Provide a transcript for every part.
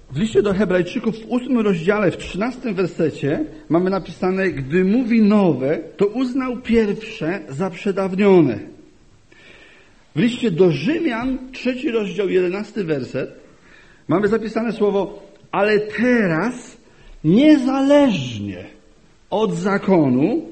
W liście do Hebrajczyków w 8 rozdziale, w 13 wersecie mamy napisane: gdy mówi nowe, to uznał pierwsze za przedawnione. W liście do Rzymian, 3 rozdział, 11 werset, mamy zapisane słowo: ale teraz, niezależnie od zakonu,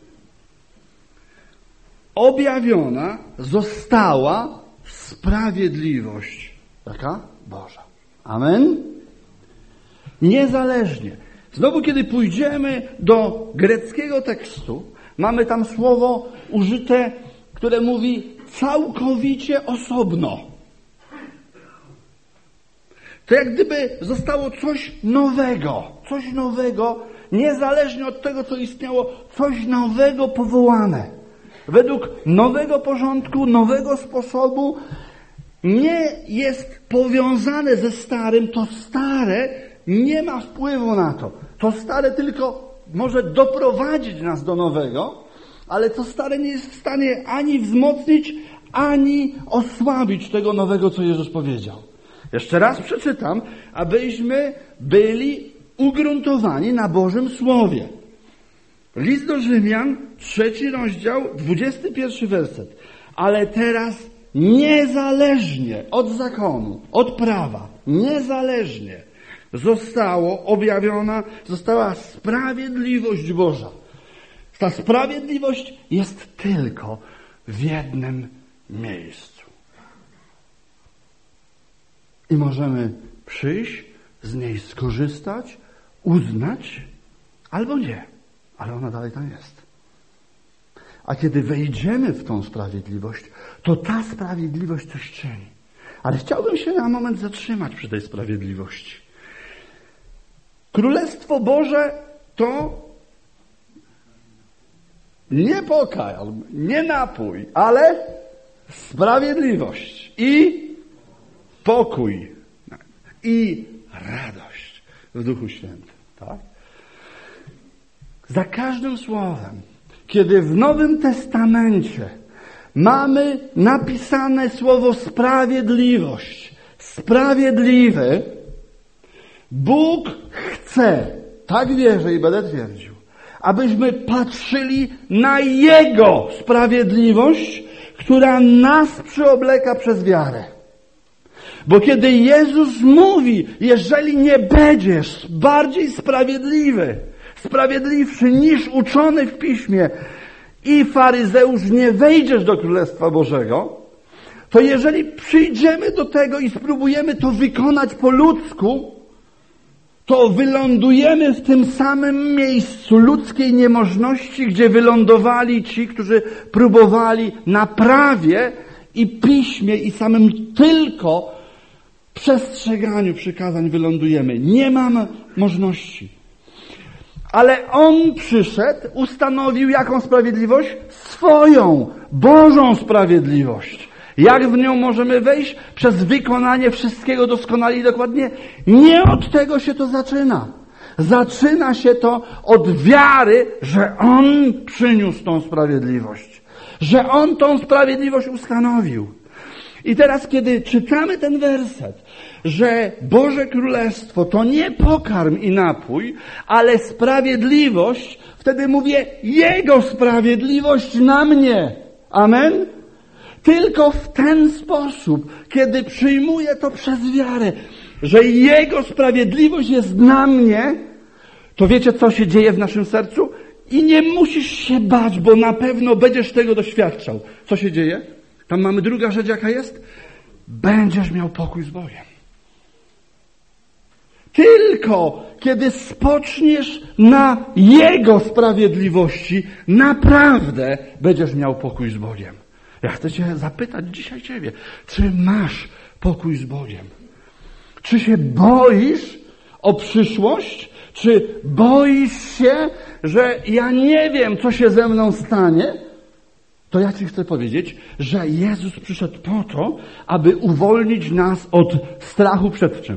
objawiona została sprawiedliwość. Jaka? Boża. Amen? Niezależnie. Znowu, kiedy pójdziemy do greckiego tekstu, mamy tam słowo użyte, które mówi całkowicie osobno. To jak gdyby zostało coś nowego, niezależnie od tego, co istniało, coś nowego powołane. Według nowego porządku, nowego sposobu, nie jest powiązane ze starym. To stare nie ma wpływu na to. To stare tylko może doprowadzić nas do nowego, ale to stare nie jest w stanie ani wzmocnić, ani osłabić tego nowego, co Jezus powiedział. Jeszcze raz przeczytam, abyśmy byli ugruntowani na Bożym Słowie. List do Rzymian, 3 rozdział, 21 werset. Ale teraz niezależnie od zakonu, od prawa, niezależnie została sprawiedliwość Boża. Ta sprawiedliwość jest tylko w jednym miejscu. I możemy przyjść, z niej skorzystać, uznać, albo nie, ale ona dalej tam jest. A kiedy wejdziemy w tą sprawiedliwość, to ta sprawiedliwość coś czyni. Ale chciałbym się na moment zatrzymać przy tej sprawiedliwości. Królestwo Boże to nie pokarm, nie napój, ale sprawiedliwość i pokój i radość w Duchu Świętym. Tak? Za każdym słowem, kiedy w Nowym Testamencie mamy napisane słowo sprawiedliwość, sprawiedliwy, Bóg chce, tak wierzę i będę twierdził, abyśmy patrzyli na Jego sprawiedliwość, która nas przyobleka przez wiarę. Bo kiedy Jezus mówi, jeżeli nie będziesz bardziej sprawiedliwszy niż uczony w Piśmie i faryzeusz, nie wejdziesz do Królestwa Bożego, to jeżeli przyjdziemy do tego i spróbujemy to wykonać po ludzku, to wylądujemy w tym samym miejscu ludzkiej niemożności, gdzie wylądowali ci, którzy próbowali na prawie i Piśmie i samym tylko przestrzeganiu przykazań wylądujemy. Nie mamy możliwości. Ale On przyszedł, ustanowił jaką sprawiedliwość? Swoją, Bożą sprawiedliwość. Jak w nią możemy wejść? Przez wykonanie wszystkiego doskonale i dokładnie. Nie od tego się to zaczyna. Zaczyna się to od wiary, że On przyniósł tą sprawiedliwość. Że On tą sprawiedliwość ustanowił. I teraz, kiedy czytamy ten werset, że Boże Królestwo to nie pokarm i napój, ale sprawiedliwość, wtedy mówię, Jego sprawiedliwość na mnie. Amen? Tylko w ten sposób, kiedy przyjmuję to przez wiarę, że Jego sprawiedliwość jest na mnie, to wiecie, co się dzieje w naszym sercu? I nie musisz się bać, bo na pewno będziesz tego doświadczał. Co się dzieje? Tam mamy druga rzecz, jaka jest? Będziesz miał pokój z Bogiem. Tylko kiedy spoczniesz na Jego sprawiedliwości, naprawdę będziesz miał pokój z Bogiem. Ja chcę Cię zapytać dzisiaj Ciebie, czy masz pokój z Bogiem? Czy się boisz o przyszłość? Czy boisz się, że ja nie wiem, co się ze mną stanie? To ja Ci chcę powiedzieć, że Jezus przyszedł po to, aby uwolnić nas od strachu przed czym?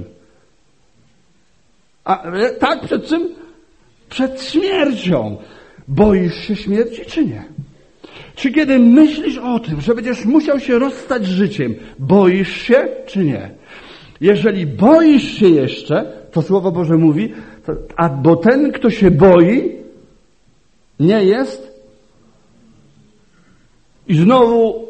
Tak, przed czym? Przed śmiercią. Boisz się śmierci, czy nie? Czy kiedy myślisz o tym, że będziesz musiał się rozstać z życiem, boisz się, czy nie? Jeżeli boisz się jeszcze, to Słowo Boże mówi, bo ten, kto się boi, nie jest. I znowu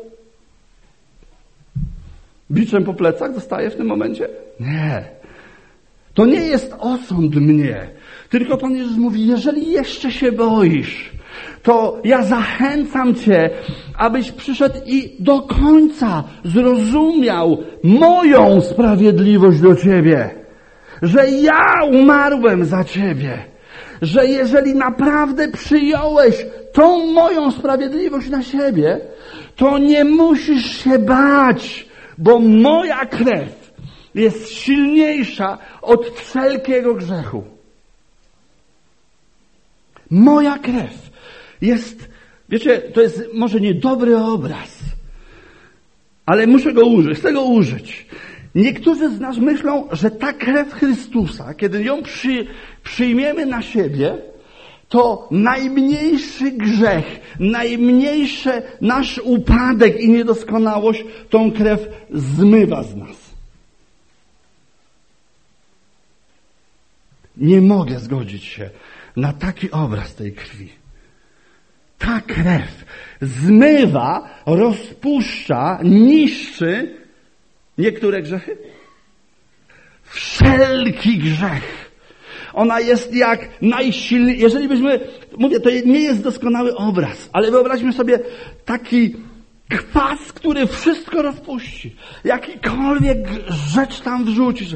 biczem po plecach dostaje w tym momencie? Nie. To nie jest osąd mnie. Tylko Pan Jezus mówi, jeżeli jeszcze się boisz, to ja zachęcam Cię, abyś przyszedł i do końca zrozumiał moją sprawiedliwość do Ciebie. Że ja umarłem za Ciebie. Że jeżeli naprawdę przyjąłeś tą moją sprawiedliwość na siebie, to nie musisz się bać, bo moja krew jest silniejsza od wszelkiego grzechu. Moja krew jest, wiecie, to jest może niedobry obraz, ale muszę go użyć, chcę go użyć. Niektórzy z nas myślą, że ta krew Chrystusa, kiedy ją przyjmiemy na siebie, to najmniejszy grzech, najmniejszy nasz upadek i niedoskonałość tą krew zmywa z nas. Nie mogę zgodzić się na taki obraz tej krwi. Ta krew zmywa, rozpuszcza, niszczy niektóre grzechy. Wszelki grzech. Ona jest jak najsilniejsza. Jeżeli byśmy, mówię, to nie jest doskonały obraz, ale wyobraźmy sobie taki kwas, który wszystko rozpuści. Jakikolwiek rzecz tam wrzucisz.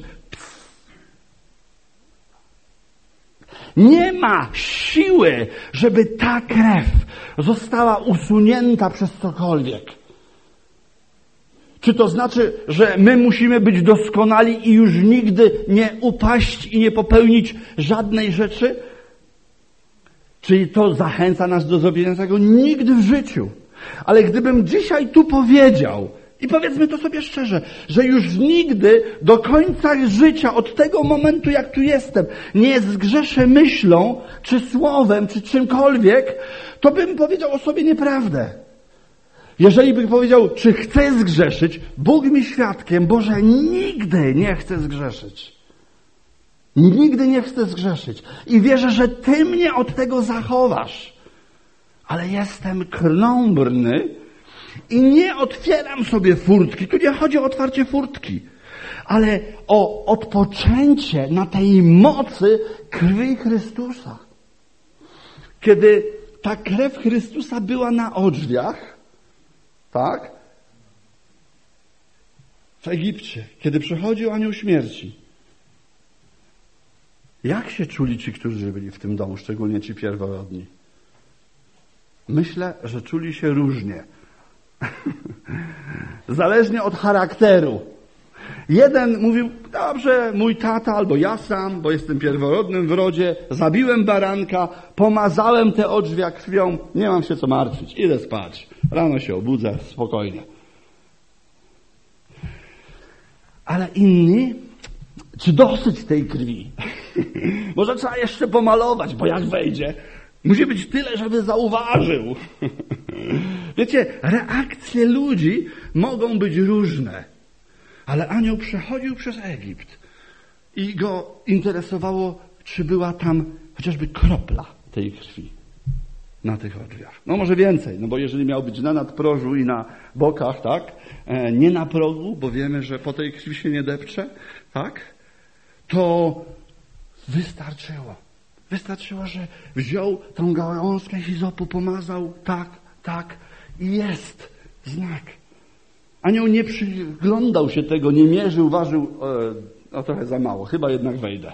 Nie ma siły, żeby ta krew została usunięta przez cokolwiek. Czy to znaczy, że my musimy być doskonali i już nigdy nie upaść i nie popełnić żadnej rzeczy? Czyli to zachęca nas do zrobienia tego? Nigdy w życiu. Ale gdybym dzisiaj tu powiedział, i powiedzmy to sobie szczerze, że już nigdy do końca życia, od tego momentu jak tu jestem, nie zgrzeszę myślą, czy słowem, czy czymkolwiek, to bym powiedział o sobie nieprawdę. Jeżeli bym powiedział, czy chcę zgrzeszyć, Bóg mi świadkiem, Boże, nigdy nie chcę zgrzeszyć. Nigdy nie chcę zgrzeszyć. I wierzę, że Ty mnie od tego zachowasz. Ale jestem krnąbrny i nie otwieram sobie furtki. Tu nie chodzi o otwarcie furtki, ale o odpoczęcie na tej mocy krwi Chrystusa. Kiedy ta krew Chrystusa była na odrzwiach, tak? W Egipcie, kiedy przychodził anioł śmierci. Jak się czuli ci, którzy byli w tym domu, szczególnie ci pierworodni? Myślę, że czuli się różnie. Zależnie od charakteru. Jeden mówił, dobrze, mój tata albo ja sam, bo jestem pierworodnym w rodzie, zabiłem baranka, pomazałem te odrzwia krwią, nie mam się co martwić, idę spać. Rano się obudzę, spokojnie. Ale inni, czy dosyć tej krwi? Może trzeba jeszcze pomalować, bo jak wejdzie, musi być tyle, żeby zauważył. Wiecie, reakcje ludzi mogą być różne. Ale anioł przechodził przez Egipt i go interesowało, czy była tam chociażby kropla tej krwi na tych odrzwiach. No może więcej, no bo jeżeli miał być na nadprożu i na bokach, tak, nie na progu, bo wiemy, że po tej krwi się nie depcze, tak, to wystarczyło. Wystarczyło, że wziął tą gałązkę hizopu, pomazał, tak i jest znak. Anioł nie przyglądał się tego, nie mierzył, ważył, trochę za mało, chyba jednak wejdę.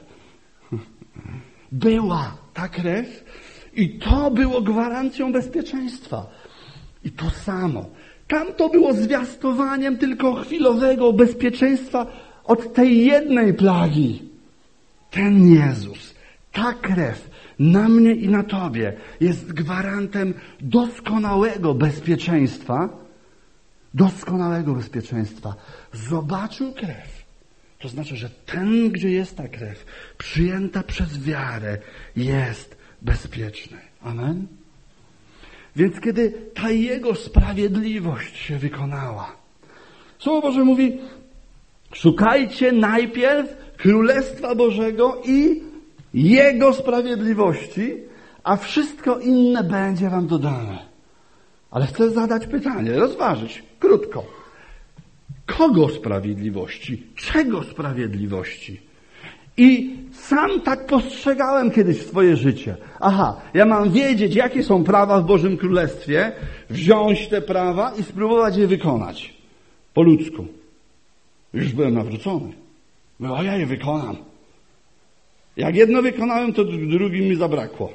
Była ta krew i to było gwarancją bezpieczeństwa. I to samo. Tam to było zwiastowaniem tylko chwilowego bezpieczeństwa od tej jednej plagi. Ten Jezus, ta krew na mnie i na Tobie jest gwarantem doskonałego bezpieczeństwa. Doskonałego bezpieczeństwa. Zobaczył krew. To znaczy, że ten, gdzie jest ta krew, przyjęta przez wiarę, jest bezpieczny. Amen? Więc kiedy ta Jego sprawiedliwość się wykonała, Słowo Boże mówi, Szukajcie najpierw Królestwa Bożego i Jego sprawiedliwości, a wszystko inne będzie wam dodane. Ale chcę zadać pytanie, rozważyć krótko. Kogo sprawiedliwości? Czego sprawiedliwości? I sam tak postrzegałem kiedyś swoje życie. Aha, ja mam wiedzieć, jakie są prawa w Bożym Królestwie, wziąć te prawa i spróbować je wykonać. Po ludzku. Już byłem nawrócony. A ja je wykonam. Jak jedno wykonałem, to drugim mi zabrakło.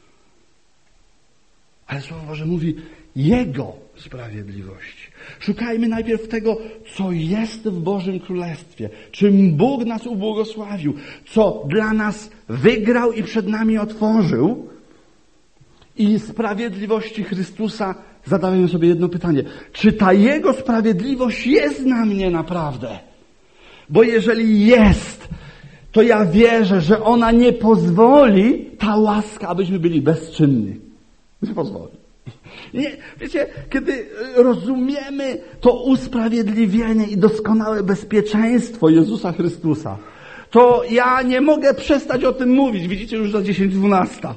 Ale Słowo Boże mówi Jego sprawiedliwości. Szukajmy najpierw tego, co jest w Bożym Królestwie, czym Bóg nas ubłogosławił, co dla nas wygrał i przed nami otworzył. I sprawiedliwości Chrystusa zadajmy sobie jedno pytanie. Czy ta Jego sprawiedliwość jest na mnie naprawdę? Bo jeżeli jest, to ja wierzę, że ona nie pozwoli, ta łaska, abyśmy byli bezczynni. Nie pozwoli. Nie, wiecie, kiedy rozumiemy to usprawiedliwienie i doskonałe bezpieczeństwo Jezusa Chrystusa, to ja nie mogę przestać o tym mówić. Widzicie, już za 10:12.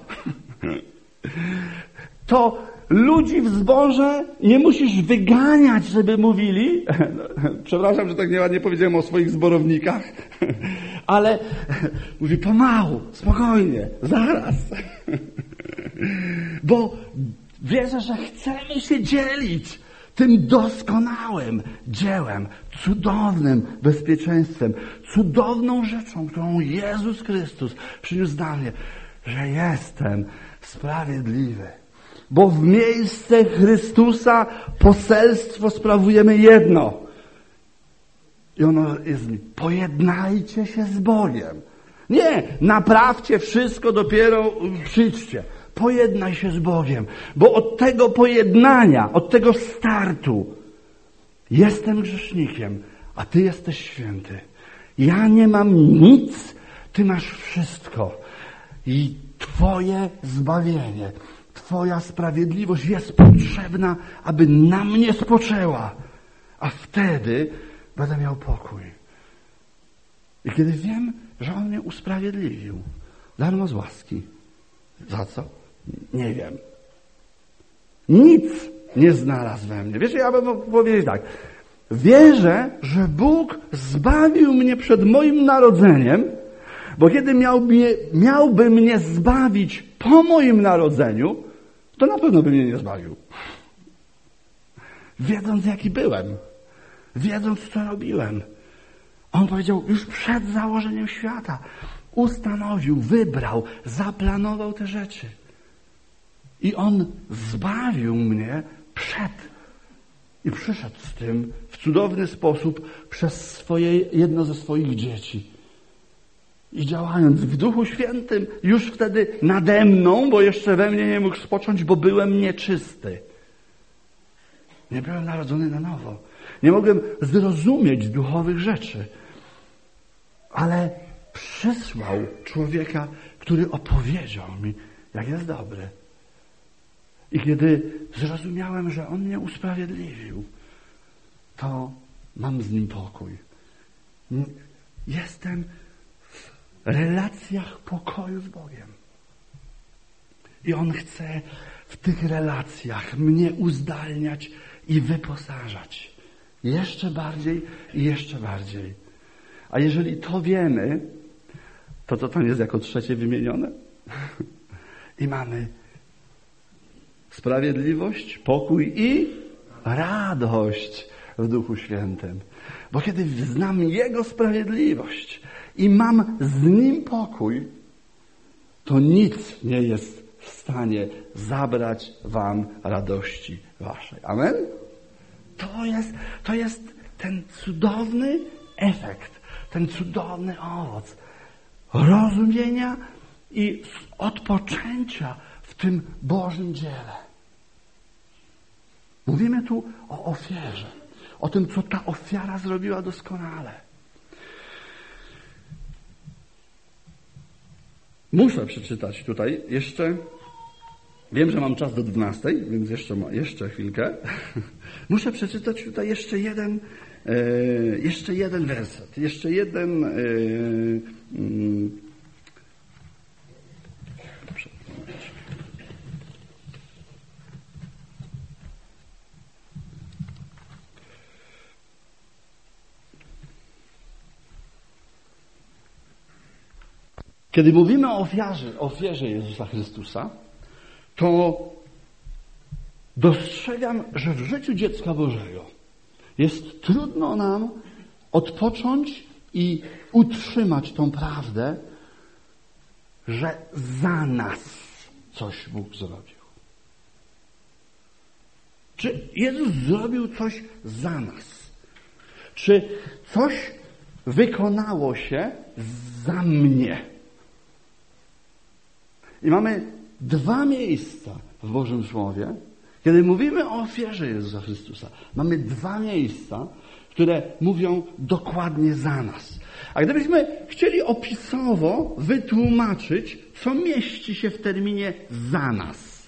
To ludzi w zborze nie musisz wyganiać, żeby mówili. Przepraszam, że tak nieładnie powiedziałem o swoich zborownikach, ale mówi pomału, spokojnie, zaraz. Bo wierzę, że chcemy się dzielić tym doskonałym dziełem, cudownym bezpieczeństwem, cudowną rzeczą, którą Jezus Chrystus przyniósł dla mnie, że jestem sprawiedliwy. Bo w miejsce Chrystusa poselstwo sprawujemy jedno. I ono jest, pojednajcie się z Bogiem. Nie, naprawcie wszystko, dopiero przyjdźcie. Pojednaj się z Bogiem, bo od tego pojednania, od tego startu jestem grzesznikiem, a Ty jesteś święty. Ja nie mam nic, Ty masz wszystko. I Twoje zbawienie, Twoja sprawiedliwość jest potrzebna, aby na mnie spoczęła, a wtedy będę miał pokój. I kiedy wiem, że On mnie usprawiedliwił, darmo z łaski. Za co? Nie wiem. Nic nie znalazł we mnie. Wiecie, ja bym mógł powiedzieć tak. Wierzę, że Bóg zbawił mnie przed moim narodzeniem, bo kiedy miałby mnie zbawić po moim narodzeniu, to na pewno by mnie nie zbawił. Wiedząc, jaki byłem. Wiedząc, co robiłem. On powiedział, już przed założeniem świata ustanowił, wybrał, zaplanował te rzeczy. I On zbawił mnie i przyszedł z tym w cudowny sposób przez jedno ze swoich dzieci. I działając w Duchu Świętym już wtedy nade mną, bo jeszcze we mnie nie mógł spocząć, bo byłem nieczysty. Nie byłem narodzony na nowo. Nie mogłem zrozumieć duchowych rzeczy. Ale przysłał człowieka, który opowiedział mi, jak jest dobry. I kiedy zrozumiałem, że On mnie usprawiedliwił, to mam z Nim pokój. Jestem w relacjach pokoju z Bogiem. I On chce w tych relacjach mnie uzdalniać i wyposażać. Jeszcze bardziej i jeszcze bardziej. A jeżeli to wiemy, to co tam jest jako trzecie wymienione? I mamy sprawiedliwość, pokój i radość w Duchu Świętym. Bo kiedy znam Jego sprawiedliwość i mam z Nim pokój, to nic nie jest w stanie zabrać wam radości waszej. Amen? To jest ten cudowny efekt, ten cudowny owoc rozumienia i odpoczęcia w tym Bożym dziele. Mówimy tu o ofierze, o tym, co ta ofiara zrobiła doskonale. Muszę przeczytać tutaj jeszcze, wiem, że mam czas do 12, więc jeszcze chwilkę. Muszę przeczytać tutaj jeszcze jeszcze jeden werset, jeszcze jeden Kiedy mówimy o ofierze Jezusa Chrystusa, to dostrzegam, że w życiu dziecka Bożego jest trudno nam odpocząć i utrzymać tą prawdę, że za nas coś Bóg zrobił. Czy Jezus zrobił coś za nas? Czy coś wykonało się za mnie? I mamy dwa miejsca w Bożym Słowie, kiedy mówimy o ofierze Jezusa Chrystusa. Mamy dwa miejsca, które mówią dokładnie za nas. A gdybyśmy chcieli opisowo wytłumaczyć, co mieści się w terminie za nas.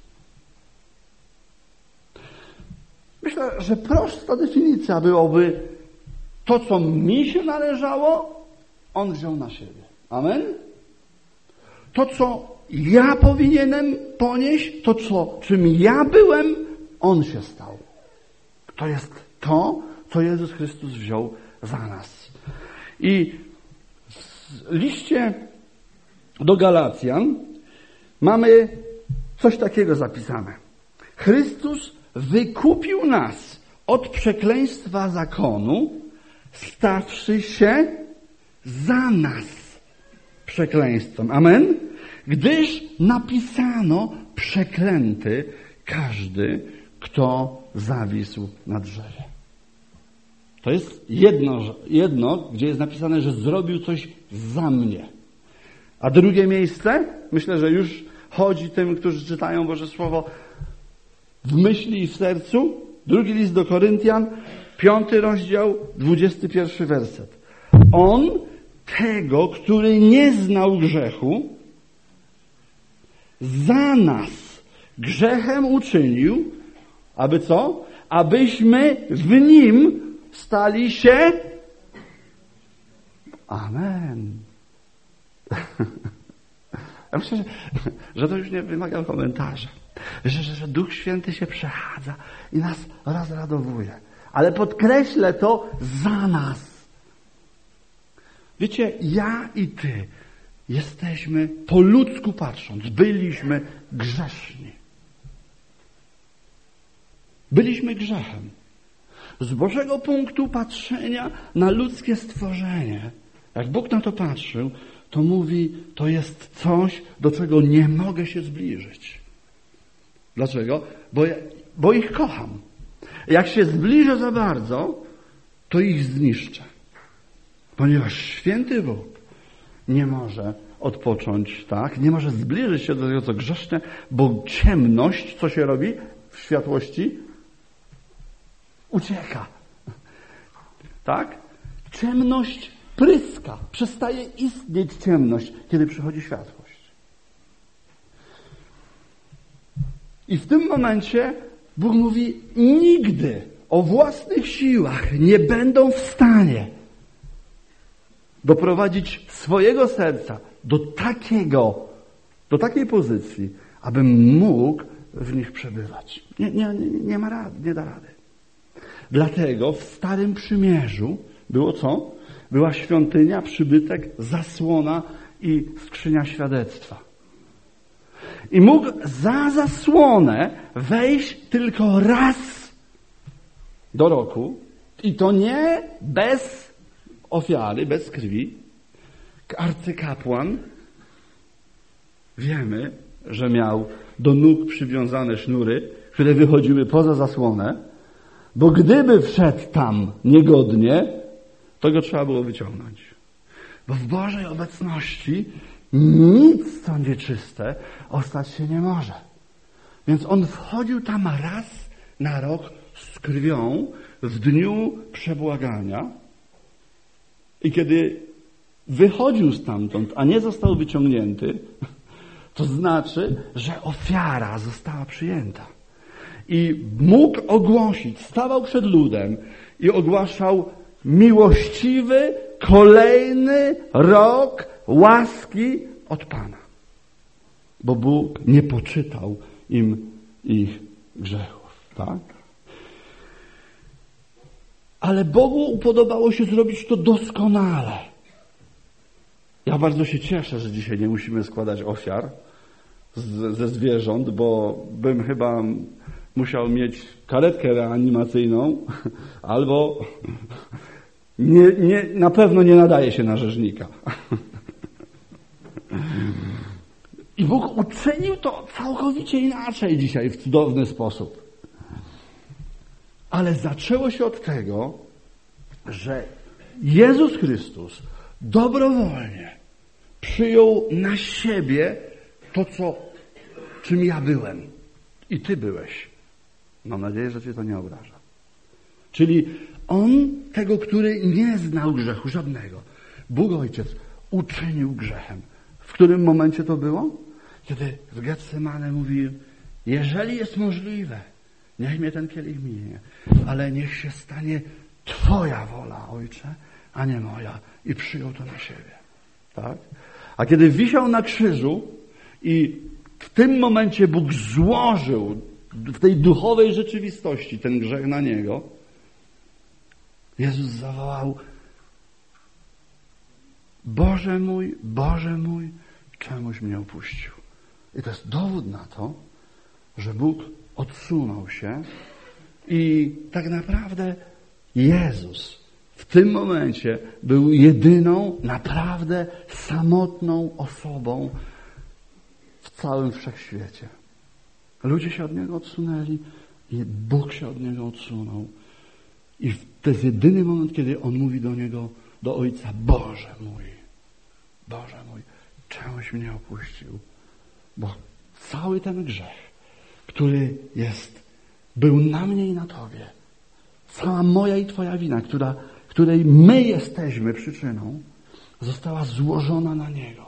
Myślę, że prosta definicja byłoby to, co mi się należało, On wziął na siebie. Amen? To, co ja powinienem ponieść, to, czym ja byłem, On się stał. To jest to, co Jezus Chrystus wziął za nas. I w liście do Galacjan mamy coś takiego zapisane. Chrystus wykupił nas od przekleństwa zakonu, stawszy się za nas przekleństwem. Amen? Gdyż napisano: przeklęty każdy, kto zawisł na drzewie. To jest jedno, gdzie jest napisane, że zrobił coś za mnie. A drugie miejsce, myślę, że już chodzi tym, którzy czytają Boże Słowo w myśli i w sercu. Drugi list do Koryntian, 5 rozdział, 21 werset. On tego, który nie znał grzechu, za nas grzechem uczynił, aby co? Abyśmy w Nim stali się... Amen. Ja myślę, że to już nie wymaga komentarza. Że Duch Święty się przechadza i nas rozradowuje. Ale podkreślę to za nas. Wiecie, ja i ty jesteśmy, po ludzku patrząc, byliśmy grzeszni. Byliśmy grzechem. Z Bożego punktu patrzenia na ludzkie stworzenie, jak Bóg na to patrzył, to mówi, to jest coś, do czego nie mogę się zbliżyć. Dlaczego? Bo ich kocham. Jak się zbliżę za bardzo, to ich zniszczę. Ponieważ święty Bóg nie może odpocząć, tak? Nie może zbliżyć się do tego, co grzeszne, bo ciemność, co się robi w światłości? Ucieka. Tak? Ciemność pryska. Przestaje istnieć ciemność, kiedy przychodzi światłość. I w tym momencie Bóg mówi, nigdy o własnych siłach nie będą w stanie doprowadzić swojego serca do takiej pozycji, abym mógł w nich przebywać. Nie ma rady, nie da rady. Dlatego w Starym Przymierzu było co? Była świątynia, przybytek, zasłona i skrzynia świadectwa. I mógł za zasłonę wejść tylko raz do roku i to nie bez ofiary, bez krwi. Arcykapłan, wiemy, że miał do nóg przywiązane sznury, które wychodziły poza zasłonę, bo gdyby wszedł tam niegodnie, to go trzeba było wyciągnąć. Bo w Bożej obecności nic, co nieczyste, ostać się nie może. Więc on wchodził tam raz na rok z krwią w dniu przebłagania i kiedy wychodził stamtąd, a nie został wyciągnięty, to znaczy, że ofiara została przyjęta. i mógł ogłosić, stawał przed ludem i ogłaszał miłościwy, kolejny rok łaski od Pana. Bo Bóg nie poczytał im ich grzechów, tak? Ale Bogu upodobało się zrobić to doskonale. Ja bardzo się cieszę, że dzisiaj nie musimy składać ofiar ze zwierząt, bo bym chyba musiał mieć karetkę reanimacyjną albo na pewno nie nadaje się na rzeźnika. I Bóg uczynił to całkowicie inaczej dzisiaj, w cudowny sposób. Ale zaczęło się od tego, że Jezus Chrystus dobrowolnie przyjął na siebie to, czym ja byłem. I Ty byłeś. Mam nadzieję, że Cię to nie obraża. Czyli On, tego, który nie znał grzechu żadnego, Bóg Ojciec uczynił grzechem. W którym momencie to było? Kiedy w Getsemane mówił, jeżeli jest możliwe, niech mnie ten kielich minie, ale niech się stanie Twoja wola, Ojcze, a nie moja. I przyjął to na siebie. Tak? A kiedy wisiał na krzyżu i w tym momencie Bóg złożył w tej duchowej rzeczywistości ten grzech na Niego, Jezus zawołał, Boże mój, czemuś mnie opuścił. I to jest dowód na to, że Bóg odsunął się i tak naprawdę Jezus w tym momencie był jedyną, naprawdę samotną osobą w całym wszechświecie. Ludzie się od Niego odsunęli i Bóg się od Niego odsunął. I to jest jedyny moment, kiedy On mówi do Niego, do Ojca, Boże mój, czemuś mnie opuścił. Bo cały ten grzech, który był na mnie i na Tobie, cała moja i Twoja wina, której my jesteśmy przyczyną, została złożona na Niego.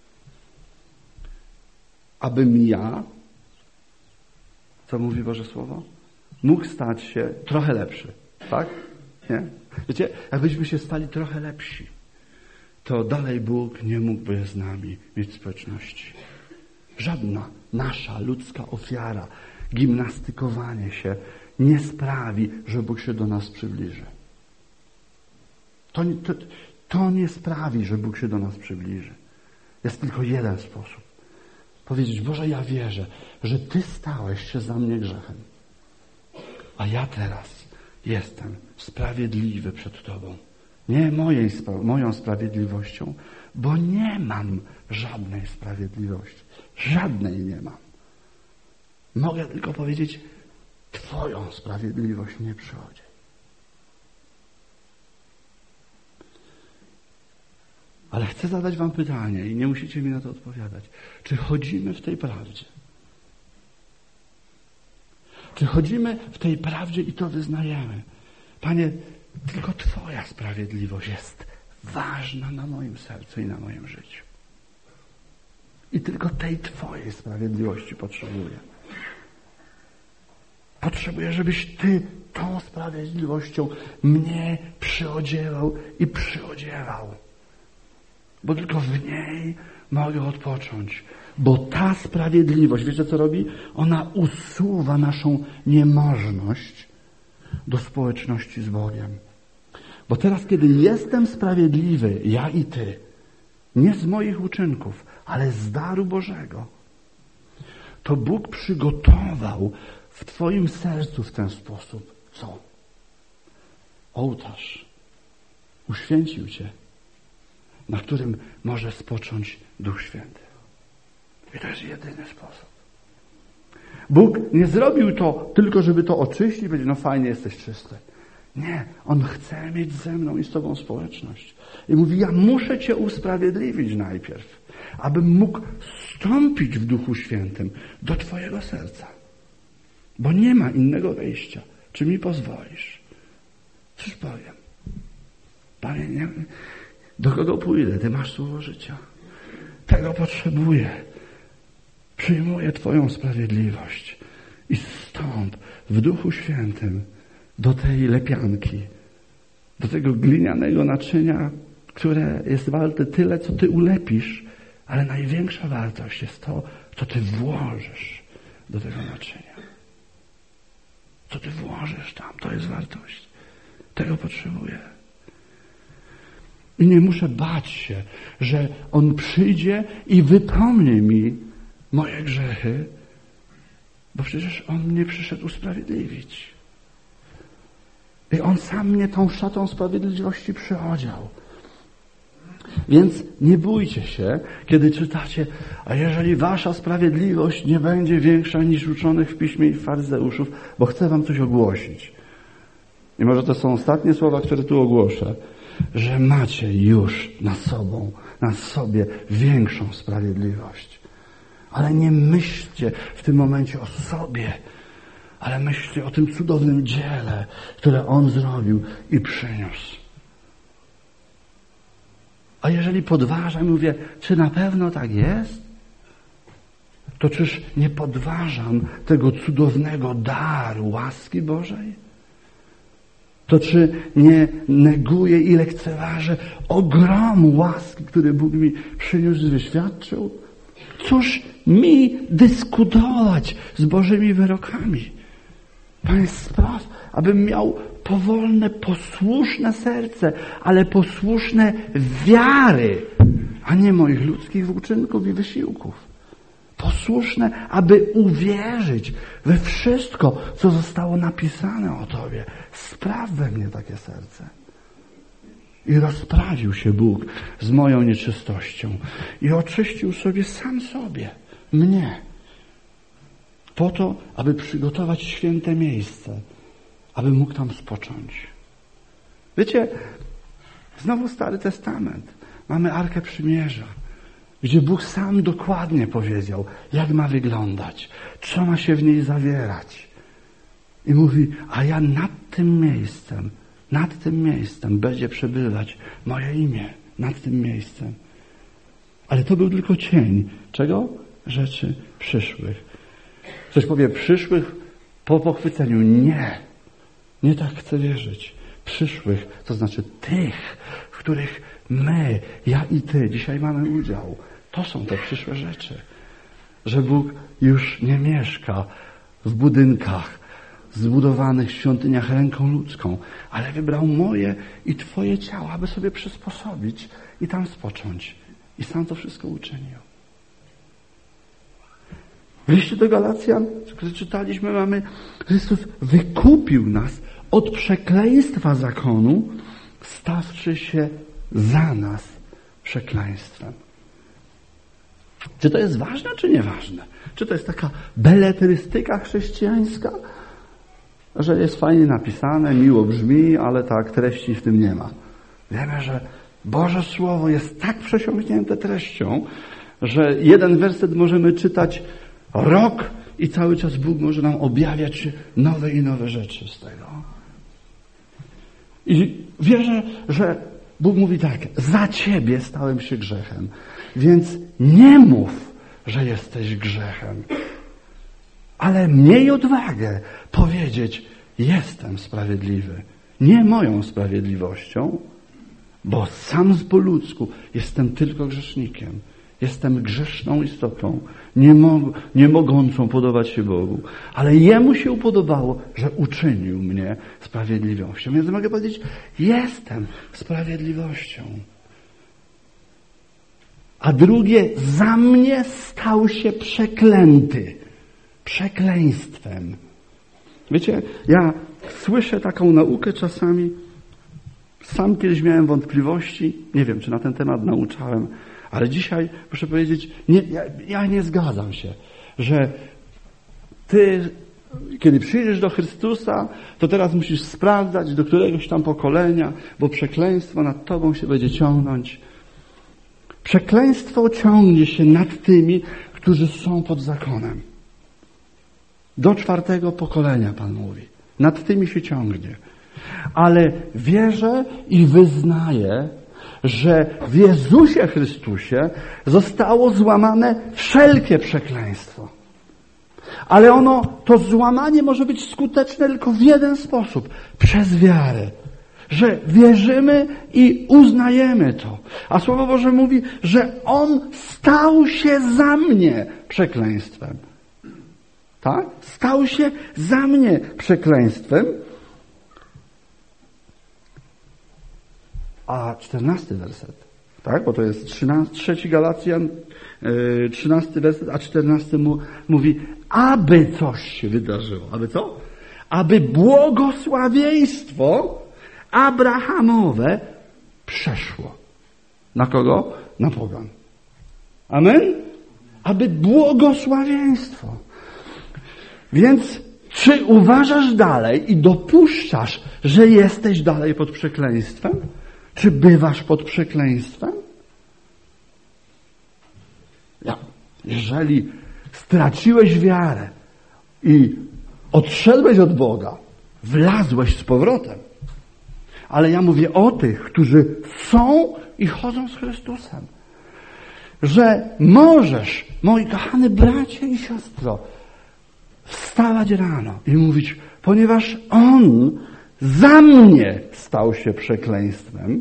Abym ja, co mówi Boże Słowo, mógł stać się trochę lepszy. Tak? Nie? Wiecie, jakbyśmy się stali trochę lepsi, to dalej Bóg nie mógłby z nami mieć społeczności. Żadna nasza ludzka ofiara, gimnastykowanie się nie sprawi, że Bóg się do nas przybliży. To nie sprawi, że Bóg się do nas przybliży. Jest tylko jeden sposób. Powiedzieć, Boże, ja wierzę, że Ty stałeś się za mnie grzechem, a ja teraz jestem sprawiedliwy przed Tobą. Nie moją sprawiedliwością, bo nie mam żadnej sprawiedliwości. Żadnej nie mam. Mogę tylko powiedzieć, Twoją sprawiedliwość nie przychodzi. Ale chcę zadać Wam pytanie i nie musicie mi na to odpowiadać. Czy chodzimy w tej prawdzie? Czy chodzimy w tej prawdzie i to wyznajemy? Panie, tylko Twoja sprawiedliwość jest ważna na moim sercu i na moim życiu. I tylko tej Twojej sprawiedliwości potrzebuję. Potrzebuję, żebyś Ty tą sprawiedliwością mnie przyodziewał i przyodziewał. Bo tylko w niej mogę odpocząć. Bo ta sprawiedliwość, wiecie co robi? Ona usuwa naszą niemożność do społeczności z Bogiem. Bo teraz, kiedy jestem sprawiedliwy, ja i Ty, nie z moich uczynków, ale z daru Bożego, to Bóg przygotował w Twoim sercu w ten sposób. Co? Ołtarz. Uświęcił Cię, na którym może spocząć Duch Święty. I to jest jedyny sposób. Bóg nie zrobił to tylko, żeby to oczyścić i powiedzieć, no fajnie, jesteś czysty. Nie, On chce mieć ze mną i z Tobą społeczność. I mówi, ja muszę Cię usprawiedliwić najpierw, abym mógł wstąpić w Duchu Świętym do Twojego serca. Bo nie ma innego wejścia. Czy mi pozwolisz? Cóż powiem? Panie, nie, do kogo pójdę? Ty masz słowo życia. Tego potrzebuję. Przyjmuję Twoją sprawiedliwość i zstąp w Duchu Świętym do tej lepianki, do tego glinianego naczynia, które jest warte tyle, co ty ulepisz, ale największa wartość jest to, co ty włożysz do tego naczynia. Co ty włożysz tam, to jest wartość. Tego potrzebuję. I nie muszę bać się, że On przyjdzie i wypomni mi moje grzechy, bo przecież On mnie przyszedł usprawiedliwić. I On sam mnie tą szatą sprawiedliwości przyodział. Więc nie bójcie się, kiedy czytacie, a jeżeli wasza sprawiedliwość nie będzie większa niż uczonych w piśmie i faryzeuszów, bo chcę wam coś ogłosić. I może to są ostatnie słowa, które tu ogłoszę, że macie już na sobie większą sprawiedliwość. Ale nie myślcie w tym momencie o sobie, ale myślcie o tym cudownym dziele, które On zrobił i przyniósł. A jeżeli podważam i mówię, czy na pewno tak jest? To czyż nie podważam tego cudownego daru łaski Bożej? To czy nie neguję i lekceważę ogromu łaski, który Bóg mi przyniósł i wyświadczył? Cóż mi dyskutować z Bożymi wyrokami? Pan jest spraw, abym miał powolne, posłuszne serce, ale posłuszne wiary, a nie moich ludzkich uczynków i wysiłków. Posłuszne, aby uwierzyć we wszystko, co zostało napisane o Tobie. Spraw we mnie takie serce. I rozprawił się Bóg z moją nieczystością i oczyścił sobie mnie, po to, aby przygotować święte miejsce, aby mógł tam spocząć. Wiecie, znowu Stary Testament. Mamy Arkę Przymierza, gdzie Bóg sam dokładnie powiedział, jak ma wyglądać, co ma się w niej zawierać. I mówi, a ja nad tym miejscem będzie przebywać moje imię, nad tym miejscem. Ale to był tylko cień. Czego? Rzeczy przyszłych. Ktoś powie, przyszłych po pochwyceniu. Nie tak chcę wierzyć. Przyszłych, to znaczy tych, w których my, ja i ty dzisiaj mamy udział. To są te przyszłe rzeczy. Że Bóg już nie mieszka w budynkach zbudowanych w świątyniach ręką ludzką, ale wybrał moje i twoje ciało, aby sobie przysposobić i tam spocząć. I sam to wszystko uczynił. W liście do Galacjan, który czytaliśmy, mamy, Chrystus wykupił nas od przekleństwa zakonu, stawszy się za nas przekleństwem. Czy to jest ważne, czy nieważne? Czy to jest taka beletrystyka chrześcijańska, że jest fajnie napisane, miło brzmi, ale tak treści w tym nie ma. Wiemy, że Boże Słowo jest tak przesiąknięte treścią, że jeden werset możemy czytać rok i cały czas Bóg może nam objawiać nowe i nowe rzeczy z tego. I wierzę, że Bóg mówi tak, za ciebie stałem się grzechem, więc nie mów, że jesteś grzechem, ale miej odwagę powiedzieć, jestem sprawiedliwy. Nie moją sprawiedliwością, bo sam po ludzku jestem tylko grzesznikiem. Jestem grzeszną istotą, nie mogącą podobać się Bogu. Ale Jemu się upodobało, że uczynił mnie sprawiedliwością. Więc mogę powiedzieć, jestem sprawiedliwością. A drugie, za mnie stał się przeklęty. Przekleństwem. Wiecie, ja słyszę taką naukę czasami. Sam kiedyś miałem wątpliwości. Nie wiem, czy na ten temat nauczałem. Ale dzisiaj muszę powiedzieć, ja nie zgadzam się, że ty, kiedy przyjdziesz do Chrystusa, to teraz musisz sprawdzać do któregoś tam pokolenia, bo przekleństwo nad tobą się będzie ciągnąć. Przekleństwo ciągnie się nad tymi, którzy są pod zakonem. Do 4. pokolenia, Pan mówi. Nad tymi się ciągnie. Ale wierzę i wyznaję, że w Jezusie Chrystusie zostało złamane wszelkie przekleństwo. Ale to złamanie może być skuteczne tylko w jeden sposób. Przez wiarę. Że wierzymy i uznajemy to. A Słowo Boże mówi, że On stał się za mnie przekleństwem. Tak? Stał się za mnie przekleństwem. A 14 werset, tak? Bo to jest 3 Galacjan, 13 werset, a 14 mówi, aby coś się wydarzyło. Aby co? Aby błogosławieństwo Abrahamowe przeszło. Na kogo? Na pogan. Amen? Aby błogosławieństwo. Więc czy uważasz dalej i dopuszczasz, że jesteś dalej pod przekleństwem? Czy bywasz pod przekleństwem? Jeżeli straciłeś wiarę i odszedłeś od Boga, wlazłeś z powrotem. Ale ja mówię o tych, którzy są i chodzą z Chrystusem. Że możesz, moi kochani bracie i siostro, wstawać rano i mówić, ponieważ On za mnie stał się przekleństwem,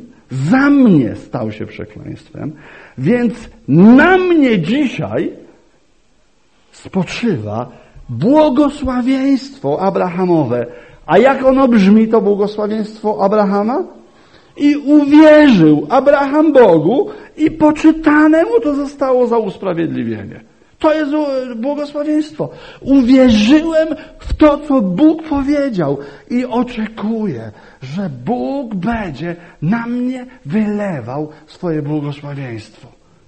więc na mnie dzisiaj spoczywa błogosławieństwo Abrahamowe. A jak ono brzmi, to błogosławieństwo Abrahama? I uwierzył Abraham Bogu i poczytane mu to zostało za usprawiedliwienie. To jest błogosławieństwo. Uwierzyłem w to, co Bóg powiedział i oczekuję, że Bóg będzie na mnie wylewał swoje błogosławieństwo.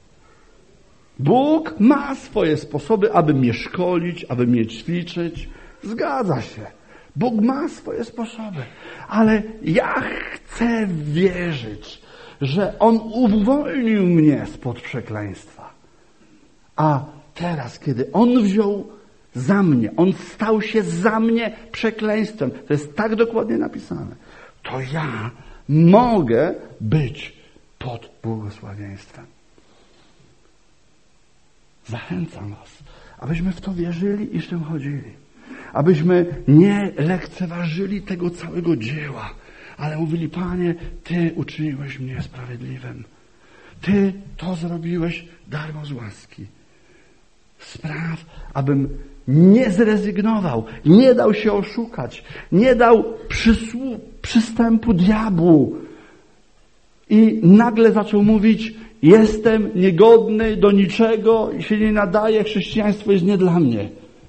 Bóg ma swoje sposoby, aby mnie szkolić, aby mnie ćwiczyć. Zgadza się. Bóg ma swoje sposoby. Ale ja chcę wierzyć, że On uwolnił mnie spod przekleństwa. A teraz, kiedy On wziął za mnie, On stał się za mnie przekleństwem. To jest tak dokładnie napisane. To ja mogę być pod błogosławieństwem. Zachęcam was, abyśmy w to wierzyli i z tym chodzili. Abyśmy nie lekceważyli tego całego dzieła, ale mówili, Panie, Ty uczyniłeś mnie sprawiedliwym. Ty to zrobiłeś darmo z łaski. Spraw, abym nie zrezygnował, nie dał się oszukać, nie dał przystępu diabłu. I nagle zaczął mówić, jestem niegodny do niczego i się nie nadaje, chrześcijaństwo jest nie dla mnie.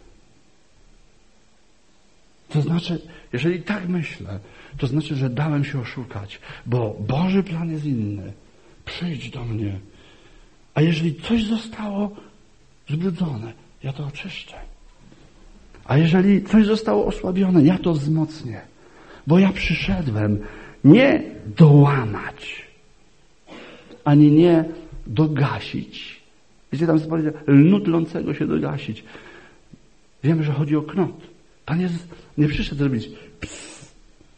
To znaczy, jeżeli tak myślę, to znaczy, że dałem się oszukać, bo Boży plan jest inny. Przyjdź do mnie. A jeżeli coś zostało zbrudzone, ja to oczyszczę. A jeżeli coś zostało osłabione, ja to wzmocnię. Bo ja przyszedłem nie dołamać, ani nie dogasić. Wiecie, tam jest powiedziane, lnu tlącego się dogasić. Wiemy, że chodzi o knot. Pan Jezus nie przyszedł zrobić ps.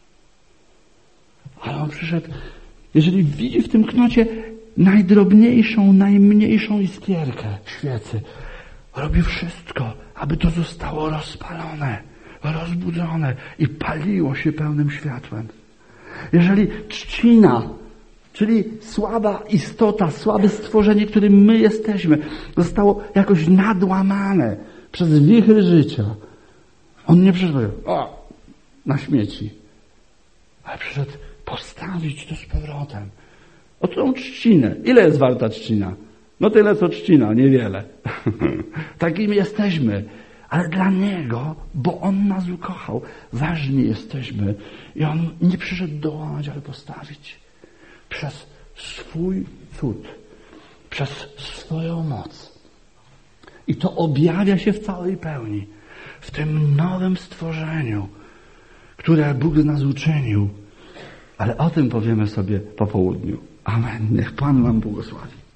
Ale On przyszedł, jeżeli widzi w tym knocie najdrobniejszą, najmniejszą iskierkę świecy, robi wszystko, aby to zostało rozpalone, rozbudzone i paliło się pełnym światłem. Jeżeli trzcina, czyli słaba istota, słabe stworzenie, którym my jesteśmy, zostało jakoś nadłamane przez wichry życia, On nie przyszedł, na śmieci, ale przyszedł postawić to z powrotem. O tą trzcinę. Ile jest warta trzcina? No tyle co trzcina, niewiele. Takim jesteśmy. Ale dla Niego, bo On nas ukochał, ważni jesteśmy. I On nie przyszedł dołamać, ale postawić. Przez swój cud. Przez swoją moc. I to objawia się w całej pełni. W tym nowym stworzeniu, które Bóg z nas uczynił. Ale o tym powiemy sobie po południu. Amen. Niech Pan nam błogosławi.